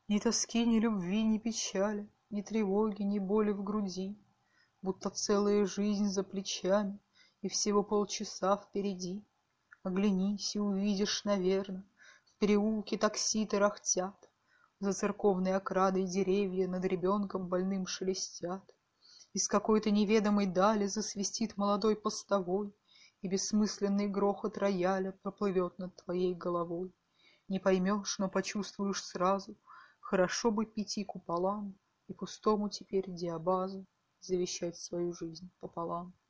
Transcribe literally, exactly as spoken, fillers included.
Ни тоски, ни любви, ни печали, ни тревоги, ни боли в груди, будто целая жизнь за плечами и всего полчаса впереди. Оглянись и увидишь, наверно, в переулке такси тарахтят, за церковной оградой деревья над ребенком больным шелестят. Из какой-то неведомой дали засвистит молодой постовой, и бессмысленный грохот рояля проплывет над твоей головой. Не поймешь, но почувствуешь сразу, хорошо бы пяти куполам и пустому теперь диабазу завещать свою жизнь пополам.